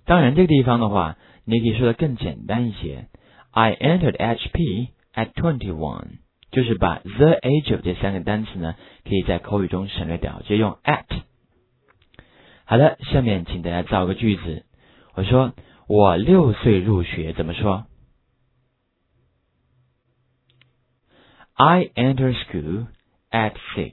当然这个地方的话，你可以说的更简单一些。I entered HP at 21， 就是把 the age of 这3个单词呢，可以在口语中省略掉，直接用 at。好的，下面请大家造个句子。我说我6岁入学，怎么说？ I entered school at 6。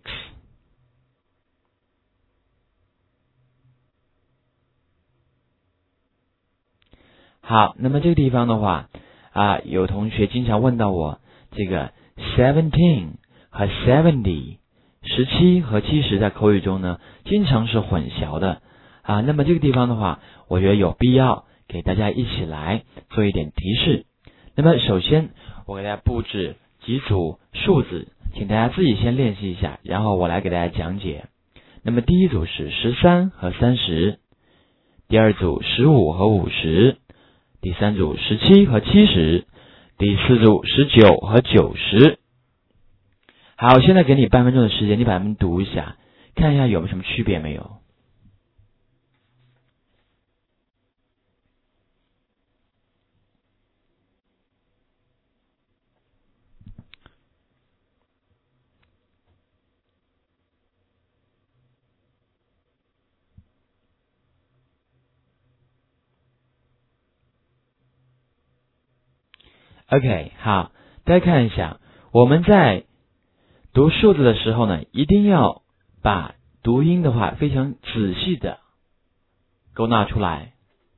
好，那么这个地方的话有同学经常问到我这个 17和 70、17和70在口语中呢，经常是混淆的那么这个地方的话，我觉得有必要给大家一起来做一点提示。那么首先，我给大家布置几组数字，请大家自己先练习一下，然后我来给大家讲解。那么第一组是13和30，第二组15和50，第三组17和70，第四组19和90。好，现在给你半分钟的时间，你把它们读一下，看一下有没有什么区别没有。OK， 好，大家看一下，我们在读数字的时候呢，一定要把读音的话非常仔细的勾纳出来。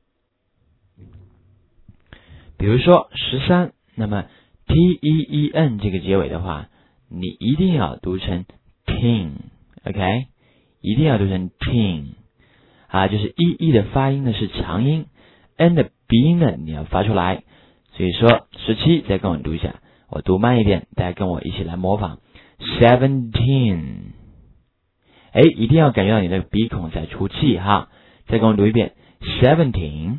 比如说13，那么 T-E-E-N 这个结尾的话，你一定要读成 teen，OK， 一定要读成 teen，就是 E 的发音呢是长音 ，N 的鼻音呢你要发出来。所以说17，再跟我读一下，我读慢一点，大家跟我一起来模仿 17。一定要感觉到你的鼻孔在出气哈，再跟我读一遍 17。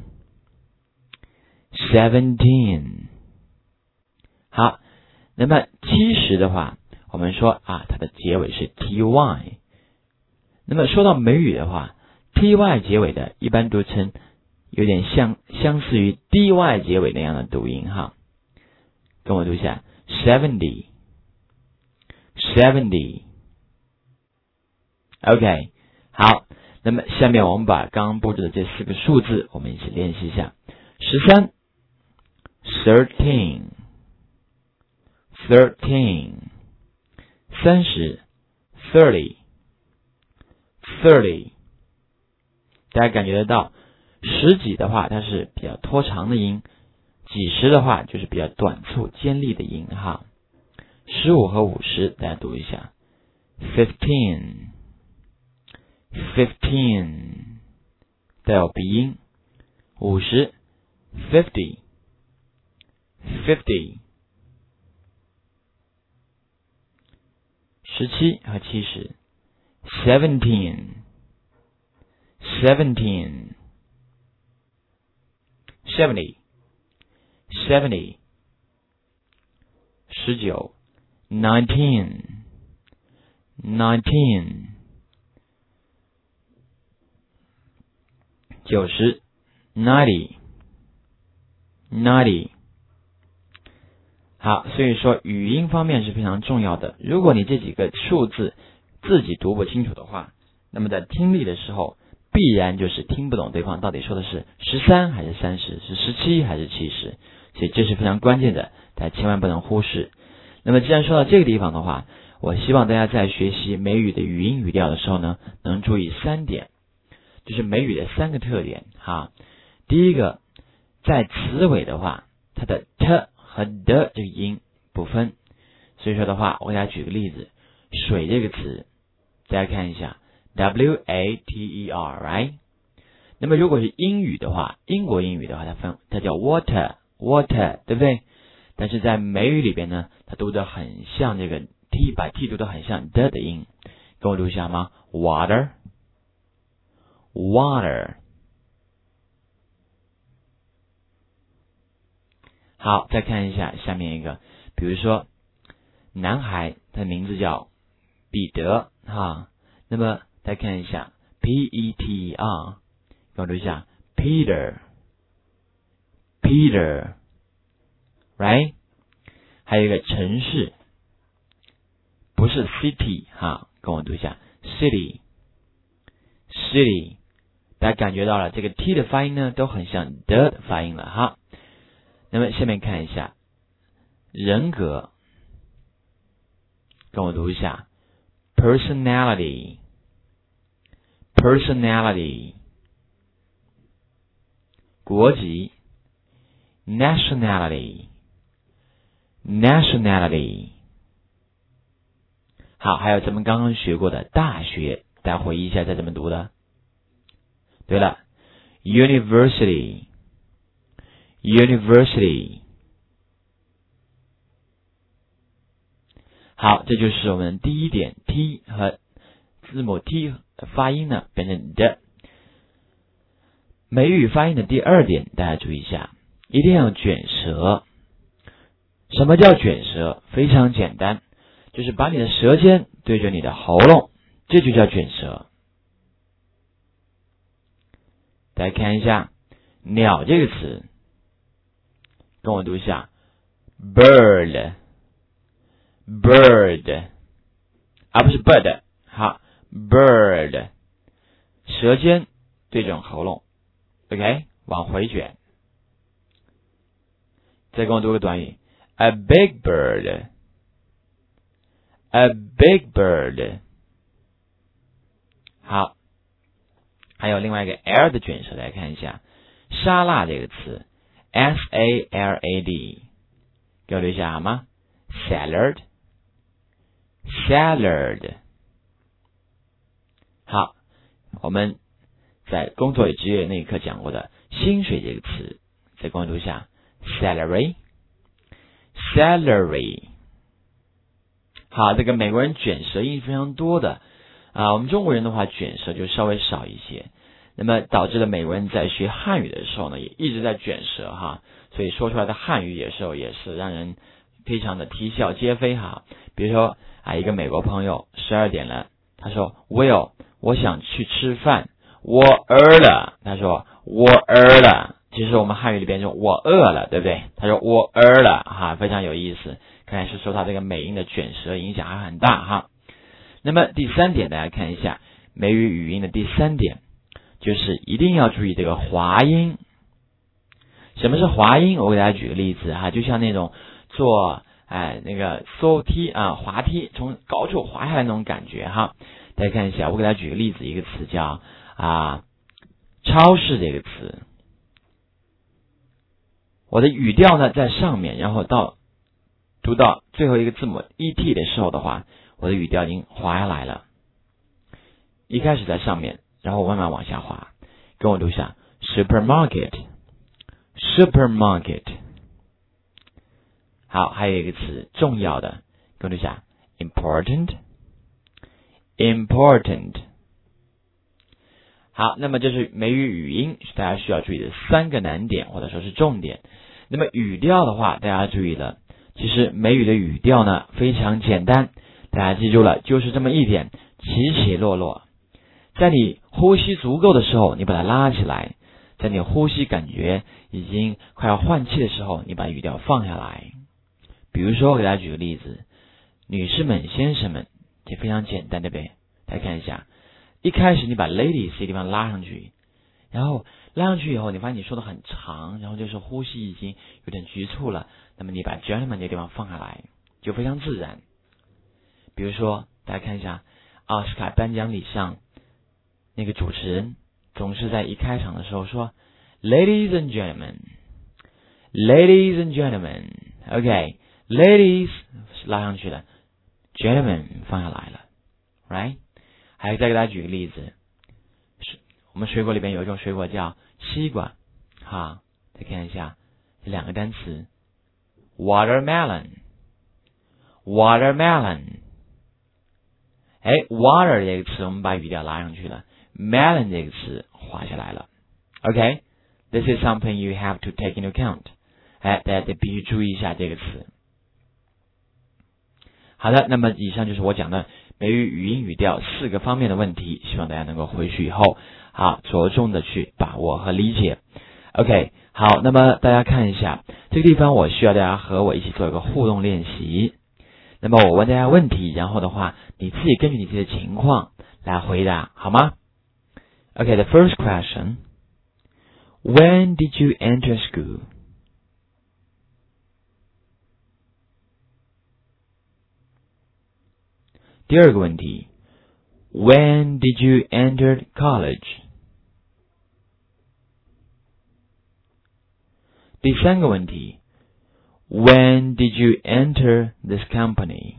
好，那么70的话，我们说它的结尾是 ty。那么说到美语的话 ，ty 结尾的一般读成有点相似于 dy 结尾那样的读音哈，跟我读一下 70。OK， 好，那么下面我们把刚刚布置的这4个数字，我们一起练习一下。13 13 30 30，大家感觉得到10几的话它是比较拖长的音，几十的话就是比较短促尖利的音哈。15和50大家读一下 15 带有鼻音。50 50 17和70 17 70 19 19 90 90。好，所以说语音方面是非常重要的。如果你这几个数字自己读不清楚的话，那么在听力的时候必然就是听不懂对方到底说的是13还是30，是17还是70，所以这是非常关键的，大家千万不能忽视。那么既然说到这个地方的话，我希望大家在学习美语的语音语调的时候呢，能注意3点，就是美语的3个特点哈。第一个，在词尾的话，它的 t 和的这个音不分，所以说的话，我给大家举个例子，水这个词，大家看一下 water，right？ 那么如果是英语的话，英国英语的话，它叫 water， 对不对？但是在美语里边呢，它读得很像这个 t， 把 t 读得很像的音，跟我读一下吗？ water。好，再看一下下面一个，比如说男孩他的名字叫彼得哈，那么再看一下 Peter， 跟我读一下 Peter。 Peter，right？ 还有一个城市，不是 city 哈，跟我读一下 city， 大家感觉到了这个 t 的发音呢，都很像的发音了哈。那么下面看一下人格，跟我读一下 personality， 国籍 nationality， 好，还有咱们刚刚学过的大学，大家回忆一下再怎么读的。对了 university， 好，这就是我们第一点 t 和字母 t 发音呢变成的。美语发音的第二点，大家注意一下，一定要卷舌。什么叫卷舌？非常简单，就是把你的舌尖对着你的喉咙，这就叫卷舌。大家看一下鸟这个词，跟我读一下 bird， 而不是 bird， 好 bird， 舌尖对准喉咙 OK， 往回卷。再跟我读个短语 a big bird， 好，还有另外一个 L 的卷舌，来看一下沙拉这个词 SALAD， 给我留一下好吗？ salad， 好，我们在工作与职业那一课讲过的薪水这个词，再跟我读一下 salary。 好，这个美国人卷舌音非常多的我们中国人的话卷舌就稍微少一些，那么导致了美国人在学汉语的时候呢，也一直在卷舌哈，所以说出来的汉语也是让人非常的啼笑皆非哈。比如说一个美国朋友12点了，他说 Will， 我想去吃饭，我饿了，他说我饿了，其实我们汉语里边说我饿了，对不对？他说我饿了哈，非常有意思，看来是受他这个美音的卷舌影响还很大哈。那么第三点，大家看一下美语语音的第三点，就是一定要注意这个滑音。什么是滑音？我给大家举个例子哈，就像那种坐那个坐梯滑梯从高处滑下来那种感觉哈。大家看一下，我给大家举个例子，一个词叫超市这个词，我的语调呢在上面，然后读到最后一个字母 ET 的时候的话，我的语调已经滑下来了。一开始在上面，然后慢慢往下滑，跟我读一下 supermarket。 好，还有一个词重要的，跟我读一下 important。 好，那么这是美语语音大家需要注意的3个难点或者说是重点。那么语调的话，大家注意了，其实美语的语调呢非常简单，大家记住了，就是这么一点，起起落落。在你呼吸足够的时候，你把它拉起来；在你呼吸感觉已经快要换气的时候，你把语调放下来。比如说，我给大家举个例子，女士们、先生们，这非常简单，对不对？大家看一下，一开始你把 ladies 这地方拉上去，然后拉上去以后，你发现你说的很长，然后就是呼吸已经有点局促了，那么你把 gentlemen 这地方放下来，就非常自然。比如说，大家看一下奥斯卡颁奖礼上，那个主持人总是在一开场的时候说 Ladies and gentlemen， OK， Ladies 拉上去了， Gentlemen 放下来了 Right。 还有再给大家举个例子，我们水果里边有一种水果叫西瓜哈，再看一下这2个单词 water 这个词我们把语调拉上去了， melon 这个词滑下来了。 OK， this is something you have to take into account， 大家得必须注意一下这个词。好的，那么以上就是我讲的美语语音语调4个方面的问题，希望大家能够回去以后着重的去把握和理解。OK， 好，那么大家看一下这个地方，我需要大家和我一起做一个互动练习。那么我问大家问题，然后的话，你自己根据你自己的情况来回答，好吗？ Okay, the first question. When did you enter school? 第二个问题 When did you enter college? 第三个问题 When did you enter this company?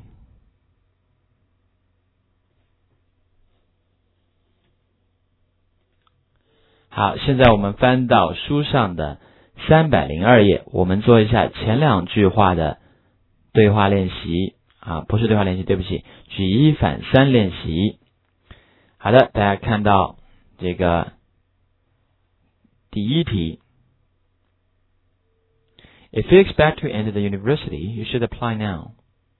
好，现在我们翻到书上的302页，我们做一下前两句话的对话练习啊，不是对话练习，对不起，举一反三练习。好的，大家看到这个第一题 If you expect to enter the university, you should apply now.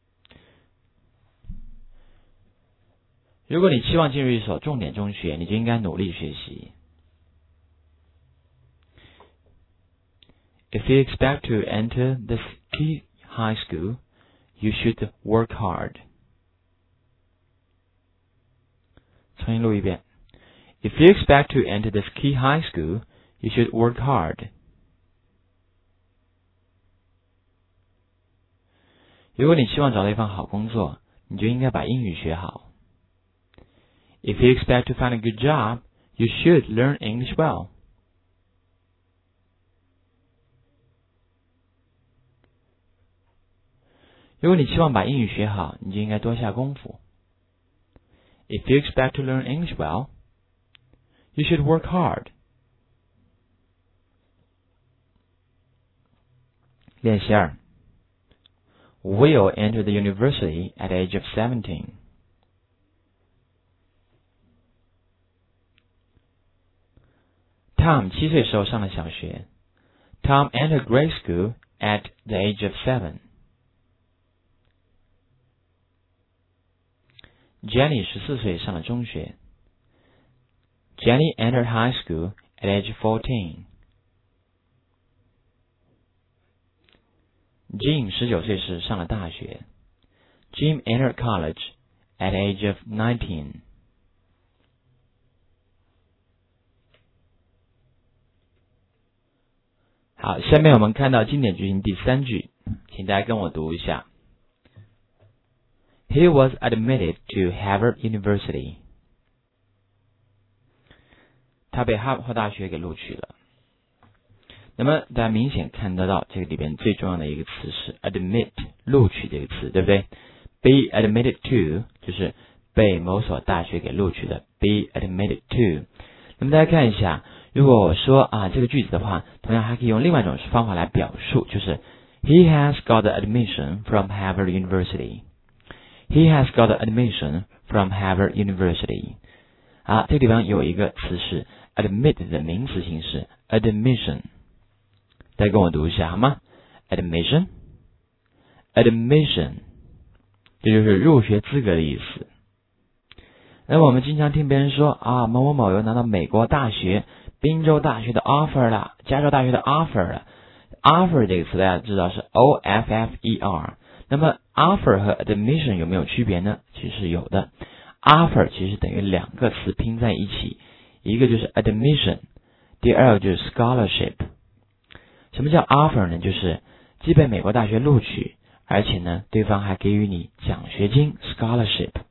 如果你期望进入一所重点中学，你就应该努力学习。If you expect to enter the key high school, you should work hard. 重新录一遍 If you expect to enter this key high school, you should work hard. 如果你期望找到一份好工作，你就应该把英语学好。If you expect to find a good job, you should learn English well. 如果你期望把英语学好，你就应该多下功夫。If you expect to learn English well, you should work hard. 练习2 Will entered the university at the age of 17. Tom 7岁时候上了小学。Tom entered grade school at the age of 7. Jenny 14岁上了中学。Jenny entered high school at age 14. Jim 19岁时上了大学。Jim entered college at age of 19. 好，下面我们看到经典句型第3句，请大家跟我读一下。He was admitted to Harvard University. 他被哈佛大学给录取了。那么大家明显看得到这个里边最重要的一个词是 admit 录取这个词，对不对？ Be admitted to 就是被某所大学给录取的 Be admitted to。 那么大家看一下，如果我说这个句子的话，同样还可以用另外一种方法来表述，就是 He has got the admission from Harvard University. He has got the admission from Harvard University. 这个地方有一个词是 admit 的名词形式 admission。 大家跟我读一下好吗？ Admission Admission 这就是入学资格的意思。那么我们经常听别人说某某某又拿到美国大学宾州大学的 offer 了，加州大学的 offer 了。 offer 这个词大家知道是 offer。 那么 offer 和 admission 有没有区别呢？其实是有的。 offer 其实等于两个词拼在一起，一个就是 admission， 第二个就是 scholarship。 什么叫 offer 呢？就是既被美国大学录取，而且呢对方还给予你奖学金 scholarship。